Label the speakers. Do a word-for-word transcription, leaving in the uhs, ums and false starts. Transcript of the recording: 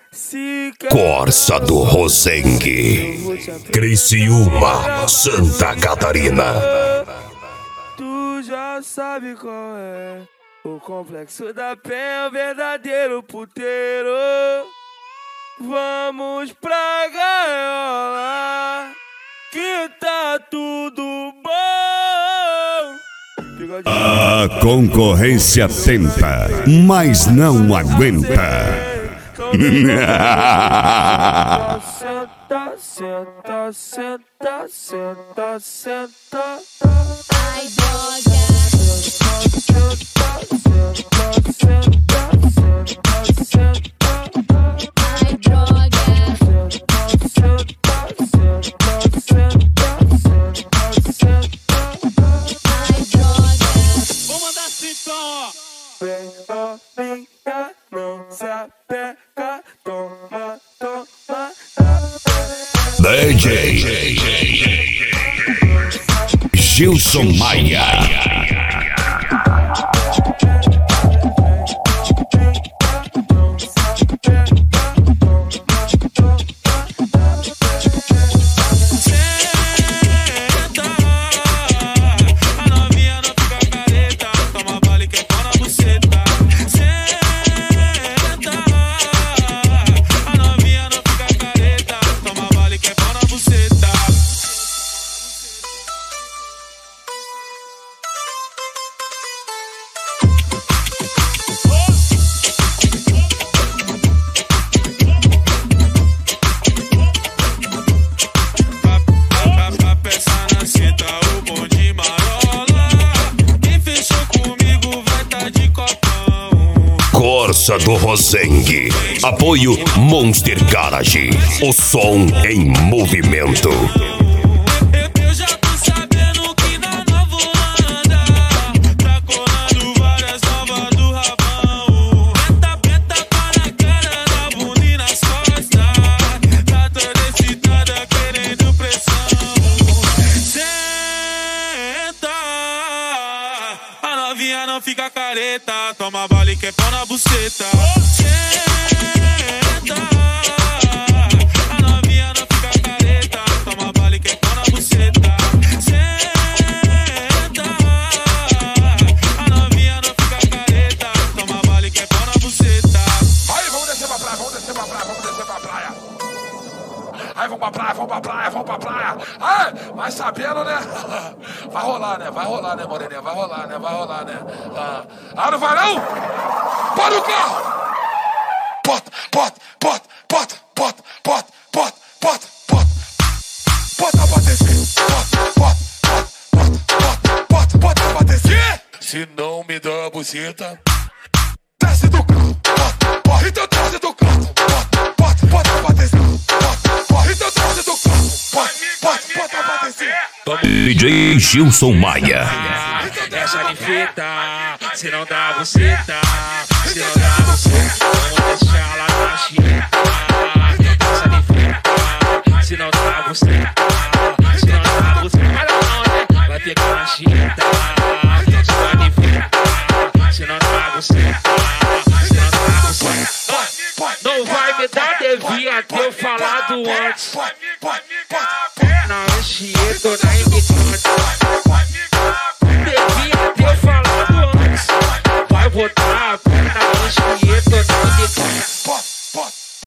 Speaker 1: Corsa do Rosengue, Criciúma, Santa Catarina.
Speaker 2: Tu já sabe qual é o complexo da Penha, o verdadeiro puteiro. Vamos pra gaiola, que tá tudo bom.
Speaker 1: A concorrência tenta, mas não aguenta.
Speaker 2: Senta, senta, senta, senta, senta.
Speaker 3: Ai, droga. Ai, droga. Ai, droga.
Speaker 2: Vou mandar assim, então, ó. Vem, ó, vem cá, não se apega, toma, toma.
Speaker 1: D J Gilson Maia. Corsa do Rosengue. Apoio Monster Garage. O som em movimento.
Speaker 2: Eu já tô sabendo que na nova Holanda tá colando várias novas do rabão. Preta, preta para a cara da bunda e nas costas. Tá toda excitada querendo pressão. Senta, a novinha não fica careta. Toma bala e quer pau na buceta. Senta, a novinha não fica careta. Toma bala e quer pau na buceta. Senta, a novinha não fica careta. Toma bala e quer pau na buceta.
Speaker 4: Aí, vamos descer pra praia, vamos descer pra praia, vamos descer pra praia. Aí, vamos pra praia, vamos pra praia, vamos pra praia. Ai, mas sabendo, né? Vai rolar, né? Vai rolar, né, moreninha? Vai rolar, né? Vai rolar, né? Ah, ah não vai não? Para o carro! Bota, bota, bota, bota, bota, bota, bota, bota, bota. Bota pra descer. Bota, bota, bota, bota, bota, bota pra descer. Se não me dá a buceta, desce do carro. Bota, bota, então desce do carro. Bota, bota, bota pra descer. Bota, bota, então desce do carro. Bota, bota, bota pra descer.
Speaker 1: D J Gilson Maia.
Speaker 2: Deixa de fita, se não dá buceta. Se não dá buceta, vamos deixar ela na chita. Deixa de fita, se não dá buceta. Se não dá buceta, vai não, né? Vai ficar na chita. Deixa de fita, se não dá buceta. Se não dá buceta, não vai me dar, devia ter falado antes. Na Anchieta ou na Imigante, devia ter falado antes. Vai botar a perna na Anchieta.